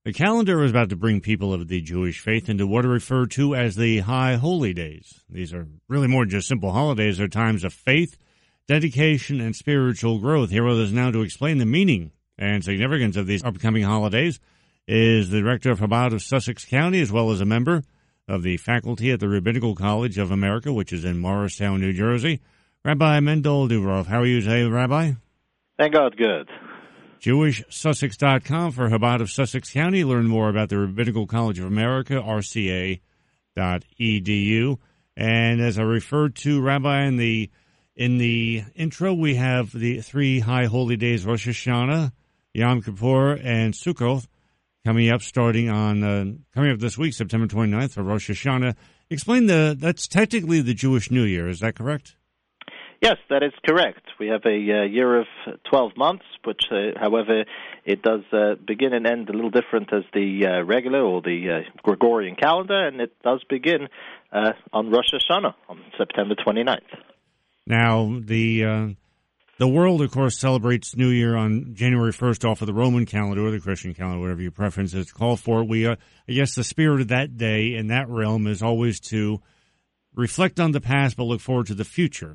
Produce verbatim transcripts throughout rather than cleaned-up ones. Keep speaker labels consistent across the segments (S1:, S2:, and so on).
S1: The calendar is about to bring people of the Jewish faith into what are referred to as the High Holy Days. These are really more than just simple holidays. They're times of faith, dedication, and spiritual growth. Here with us now to explain the meaning and significance of these upcoming holidays is the Director of Chabad of Sussex County, as well as a member of the faculty at the Rabbinical College of America, which is in Morristown, New Jersey, Rabbi Mendel Dubrov. How are you today, Rabbi?
S2: Thank God, good.
S1: Jewish Sussex dot com for Chabad of Sussex County. Learn more about the Rabbinical College of America, R C A dot E D U. And as I referred to, Rabbi, in the in the intro, we have the three high holy days, Rosh Hashanah, Yom Kippur, and Sukkot, coming up starting on uh, coming up this week, September twenty-ninth, for Rosh Hashanah. Explain the that's technically the Jewish New Year. Is that correct?
S2: Yes, that is correct. We have a uh, year of twelve months, which, uh, however, it does uh, begin and end a little different as the uh, regular or the uh, Gregorian calendar, and it does begin uh, on Rosh Hashanah on September twenty-ninth.
S1: Now, the uh, the world, of course, celebrates New Year on January first off of the Roman calendar or the Christian calendar, whatever your preference is to call for. We, uh, I guess the spirit of that day in that realm is always to reflect on the past but look forward to the future.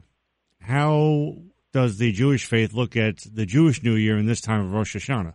S1: How does the Jewish faith look at the Jewish New Year in this time of Rosh Hashanah?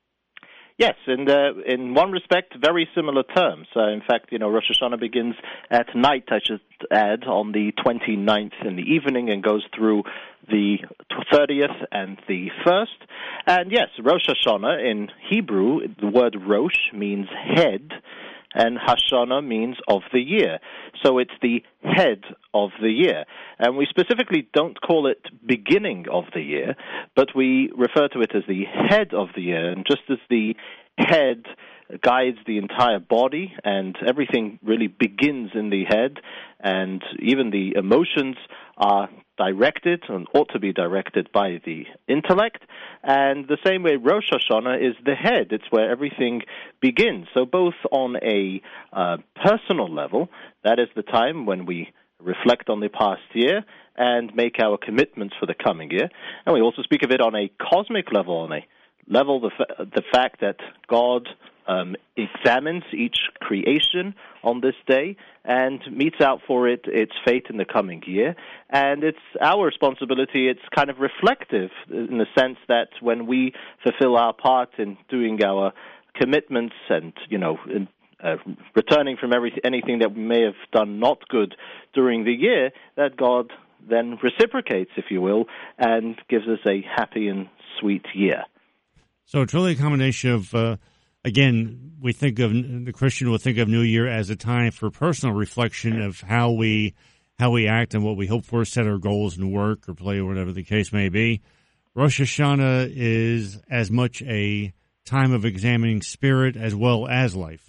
S2: Yes, and uh, in one respect, very similar terms. Uh, in fact, you know, Rosh Hashanah begins at night, I should add, on the twenty-ninth in the evening and goes through the thirtieth and the first. And yes, Rosh Hashanah in Hebrew, the word Rosh means head, and Hashanah means of the year. So it's the head of the year. And we specifically don't call it beginning of the year, but we refer to it as the head of the year. And just as the head guides the entire body and everything really begins in the head, and even the emotions are directed and ought to be directed by the intellect, and the same way Rosh Hashanah is the head. It's where everything begins. So both on a uh, personal level, that is the time when we reflect on the past year and make our commitments for the coming year, and we also speak of it on a cosmic level, on a level the, fa- the fact that God Um, examines each creation on this day and meets out for it its fate in the coming year. And it's our responsibility, it's kind of reflective in the sense that when we fulfill our part in doing our commitments and, you know, in, uh, returning from every, anything that we may have done not good during the year, that God then reciprocates, if you will, and gives us a happy and sweet year.
S1: So it's really a combination of uh Again, we think of the Christian will think of New Year as a time for personal reflection of how we how we act and what we hope for, set our goals in work or play or whatever the case may be. Rosh Hashanah is as much a time of examining spirit as well as life.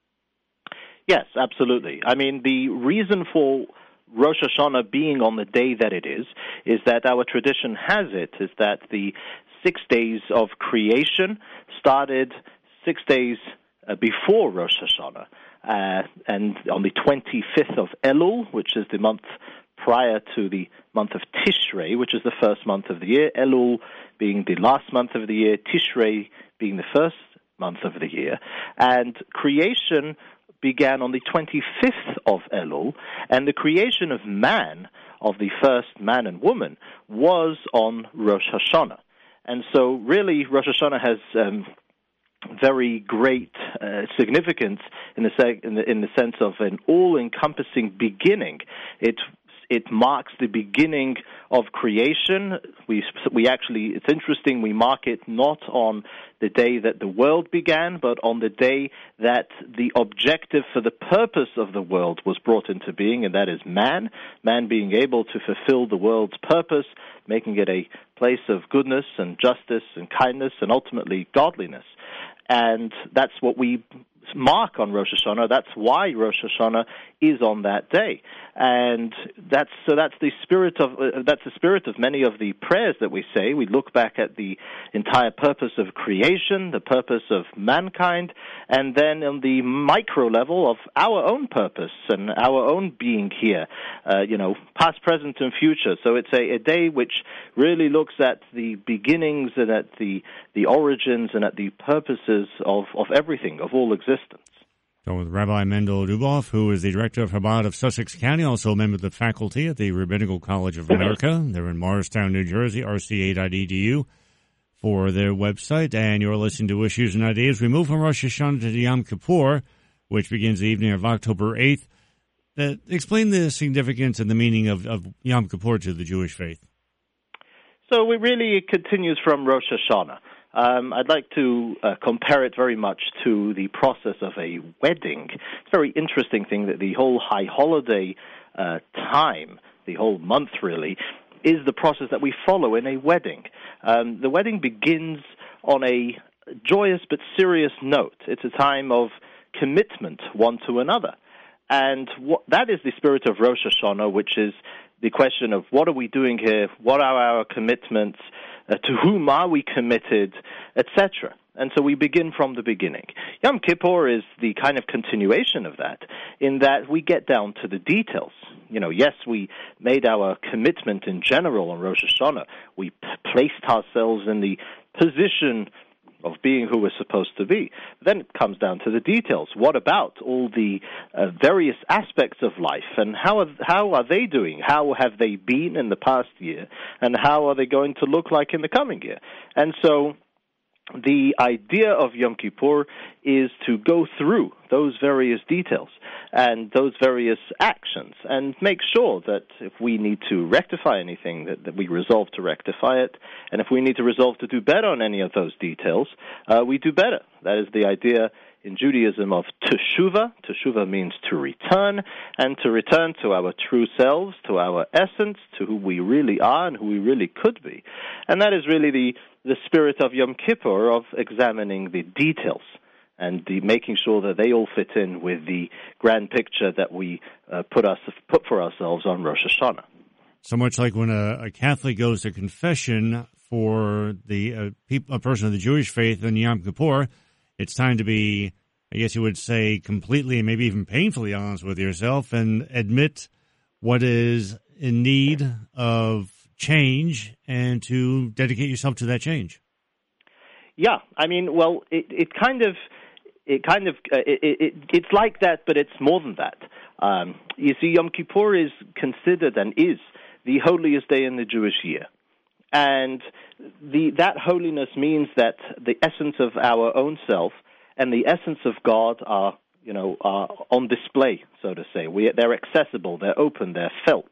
S2: Yes, absolutely. I mean, the reason for Rosh Hashanah being on the day that it is, is that our tradition has it, is that the six days of creation started six days uh, before Rosh Hashanah, uh, and on the twenty-fifth of Elul, which is the month prior to the month of Tishrei, which is the first month of the year, Elul being the last month of the year, Tishrei being the first month of the year, and creation began on the twenty-fifth of Elul, and the creation of man, of the first man and woman, was on Rosh Hashanah. And so really Rosh Hashanah has um, very great uh, significance in the, seg- in the in the sense of an all-encompassing beginning. It it marks the beginning of creation. We we actually, it's interesting, we mark it not on the day that the world began, but on the day that the objective for the purpose of the world was brought into being, and that is man, man being able to fulfill the world's purpose, making it a place of goodness and justice and kindness and ultimately godliness. And that's what we mark on Rosh Hashanah. That's why Rosh Hashanah is on that day, and that's so that's the spirit of uh, that's the spirit of many of the prayers that we say. We look back at the entire purpose of creation, the purpose of mankind, and then on the micro level of our own purpose and our own being here, uh, you know, past, present, and future. So it's a, a day which really looks at the beginnings and at the the origins and at the purposes of, of everything, of all existence.
S1: So with Rabbi Mendel Duboff, who is the director of Chabad of Sussex County, also a member of the faculty at the Rabbinical College of America. They're in Morristown, New Jersey, R C A dot E D U for their website. And you're listening to Issues and Ideas. We move from Rosh Hashanah to Yom Kippur, which begins the evening of October eighth. Uh, explain the significance and the meaning of, of Yom Kippur to the Jewish faith.
S2: So it really continues from Rosh Hashanah. Um, I'd like to uh, compare it very much to the process of a wedding. It's a very interesting thing that the whole high holiday uh, time, the whole month really, is the process that we follow in a wedding. Um, the wedding begins on a joyous but serious note. It's a time of commitment one to another. And what, that is the spirit of Rosh Hashanah, which is the question of what are we doing here, what are our commitments, uh, to whom are we committed, et cetera. And so we begin from the beginning. Yom Kippur is the kind of continuation of that, in that we get down to the details. You know, yes, we made our commitment in general on Rosh Hashanah. We p- placed ourselves in the position of being who we're supposed to be. Then it comes down to the details. What about all the uh, various aspects of life, and how are, how are they doing? How have they been in the past year, and how are they going to look like in the coming year? And so the idea of Yom Kippur is to go through those various details and those various actions and make sure that if we need to rectify anything, that, that we resolve to rectify it. And if we need to resolve to do better on any of those details, uh, we do better. That is the idea in Judaism of teshuvah. Teshuvah means to return, and to return to our true selves, to our essence, to who we really are and who we really could be. And that is really the, the spirit of Yom Kippur, of examining the details and the making sure that they all fit in with the grand picture that we uh, put us put for ourselves on Rosh Hashanah.
S1: So much like when a, a Catholic goes to confession for the uh, peop, a person of the Jewish faith in Yom Kippur, it's time to be, I guess you would say, completely and maybe even painfully honest with yourself and admit what is in need of change and to dedicate yourself to that change.
S2: Yeah, I mean, well, it, it kind of, it kind of, uh, it, it, it's like that, but it's more than that. Um, you see, Yom Kippur is considered and is the holiest day in the Jewish year. And the, that holiness means that the essence of our own self and the essence of God are, you know, are on display, so to say. We, they're accessible, they're open, they're felt.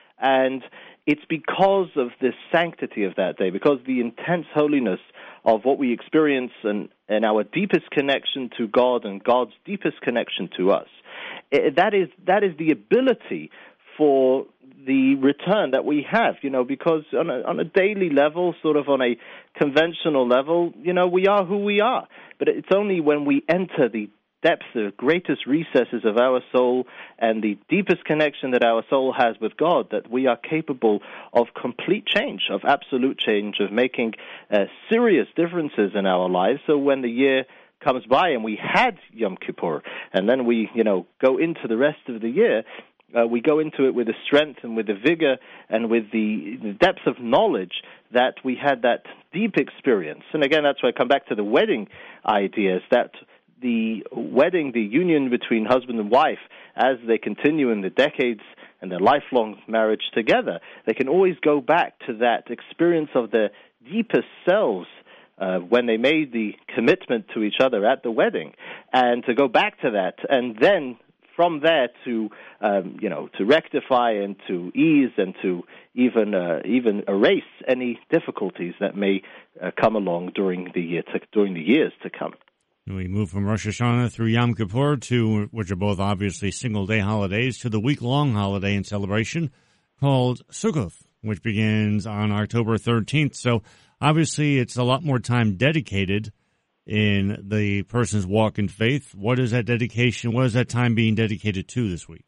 S2: And it's because of the sanctity of that day, because the intense holiness of what we experience and, and our deepest connection to God and God's deepest connection to us. It, that is that is the ability for the return that we have, you know, because on a, on a daily level, sort of on a conventional level, you know, we are who we are. But it's only when we enter the depths, the greatest recesses of our soul and the deepest connection that our soul has with God that we are capable of complete change, of absolute change, of making uh, serious differences in our lives. So when the year comes by and we had Yom Kippur, and then we, you know, go into the rest of the year, Uh, we go into it with the strength and with the vigor and with the, the depth of knowledge that we had that deep experience. And again, that's why I come back to the wedding ideas, that the wedding, the union between husband and wife, as they continue in the decades and their lifelong marriage together, they can always go back to that experience of their deepest selves uh, when they made the commitment to each other at the wedding, and to go back to that, and then from there to, um, you know, to rectify and to ease and to even uh, even erase any difficulties that may uh, come along during the year to, during the years to come.
S1: We move from Rosh Hashanah through Yom Kippur, to which are both obviously single-day holidays, to the week-long holiday and celebration called Sukkot, which begins on October thirteenth. So obviously it's a lot more time dedicated in the person's walk in faith. What is that dedication? What is that time being dedicated to this week?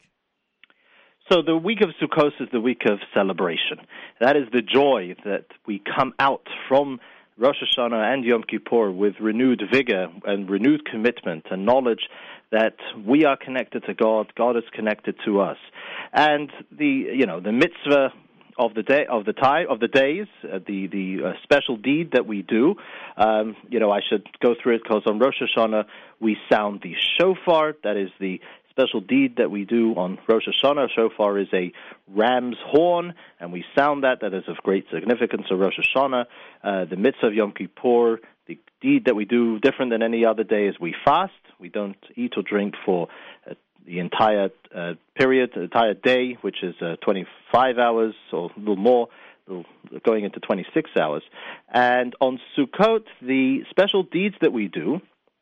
S2: So the week of Sukkot is the week of celebration. That is the joy that we come out from Rosh Hashanah and Yom Kippur with renewed vigor and renewed commitment and knowledge that we are connected to God, God is connected to us. And the, you know, the mitzvah of the day, of the time, of the days, uh, the the uh, special deed that we do. Um, you know, I should go through it because on Rosh Hashanah we sound the shofar. That is the special deed that we do on Rosh Hashanah. Shofar is a ram's horn, and we sound that. That is of great significance of Rosh Hashanah. Uh, the mitzvah of Yom Kippur, the deed that we do different than any other day, is we fast. We don't eat or drink for uh, the entire uh, period, the entire day, which is uh, twenty-five hours or a little more, going into twenty-six hours. And on Sukkot, the special deeds that we do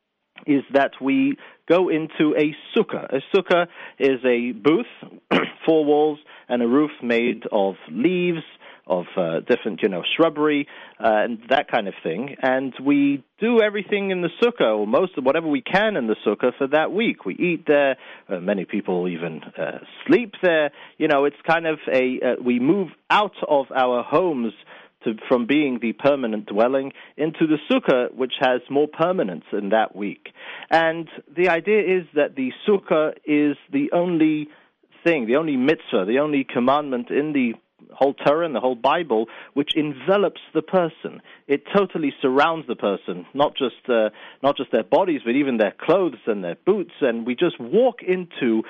S2: is that we go into a sukkah. A sukkah is a booth, four walls, and a roof made of leaves, of uh, different, you know, shrubbery, uh, and that kind of thing. And we do everything in the sukkah, or most of whatever we can in the sukkah for that week. We eat there. Uh, many people even uh, sleep there. You know, it's kind of a, uh, we move out of our homes to, from being the permanent dwelling into the sukkah, which has more permanence in that week. And the idea is that the sukkah is the only thing, the only mitzvah, the only commandment in the whole Torah and the whole Bible which envelops the person. It totally surrounds the person, not just uh, not just their bodies, but even their clothes and their boots. And we just walk into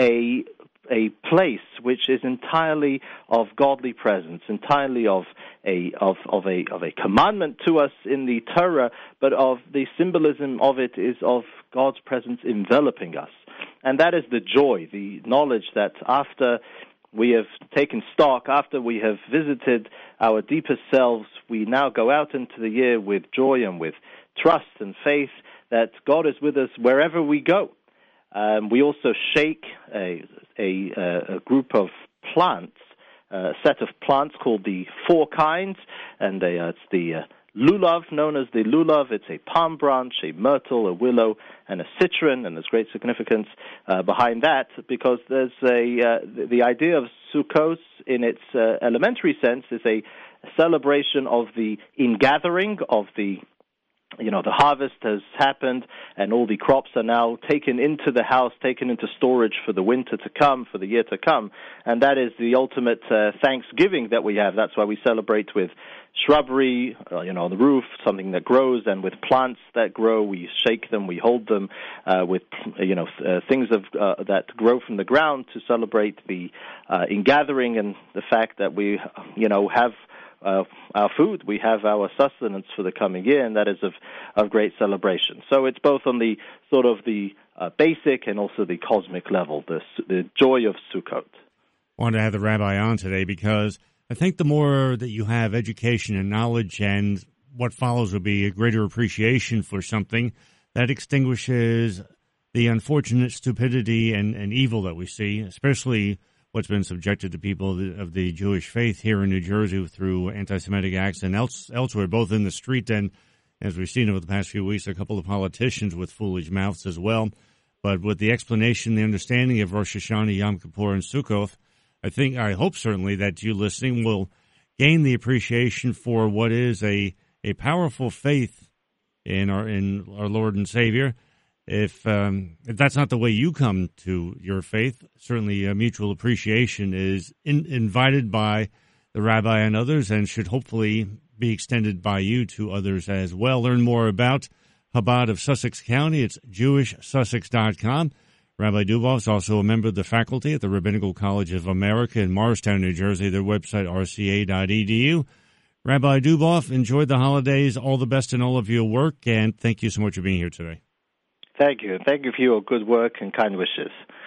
S2: a a place which is entirely of godly presence, entirely of a of, of a of a commandment to us in the Torah, but of the symbolism of it is of God's presence enveloping us. And that is the joy, the knowledge that after we have taken stock, after we have visited our deepest selves, we now go out into the year with joy and with trust and faith that God is with us wherever we go. Um, we also shake a, a, a group of plants, a set of plants called the Four Kinds, and they, uh, it's the uh, lulav, known as the lulav. It's a palm branch, a myrtle, a willow, and a citron, and there's great significance uh, behind that because there's a uh, the, the idea of Sukkot in its uh, elementary sense is a celebration of the ingathering of the You know, the harvest has happened and all the crops are now taken into the house, taken into storage for the winter to come, for the year to come. And that is the ultimate uh, Thanksgiving that we have. That's why we celebrate with shrubbery, uh, you know, on the roof, something that grows, and with plants that grow. We shake them, we hold them uh, with, you know, uh, things of, uh, that grow from the ground to celebrate the uh, ingathering and the fact that we, you know, have Uh, our food, we have our sustenance for the coming year, and that is of, of great celebration. So it's both on the sort of the uh, basic and also the cosmic level, the, the joy of Sukkot.
S1: I wanted to have the rabbi on today because I think the more that you have education and knowledge, and what follows will be a greater appreciation for something that extinguishes the unfortunate stupidity and, and evil that we see, especially what's been subjected to people of the, of the Jewish faith here in New Jersey through anti-Semitic acts and else, elsewhere, both in the street and, as we've seen over the past few weeks, a couple of politicians with foolish mouths as well. But with the explanation, the understanding of Rosh Hashanah, Yom Kippur, and Sukkot, I think, I hope certainly that you listening will gain the appreciation for what is a, a powerful faith in our in our Lord and Savior. If, um, if that's not the way you come to your faith, certainly a mutual appreciation is in, invited by the rabbi and others and should hopefully be extended by you to others as well. Learn more about Chabad of Sussex County. It's jewish sussex dot com. Rabbi Dubov is also a member of the faculty at the Rabbinical College of America in Morristown, New Jersey. Their website, r c a dot e d u. Rabbi Dubov, enjoy the holidays. All the best in all of your work, and thank you so much for being here today.
S2: Thank you. Thank you for your good work and kind wishes.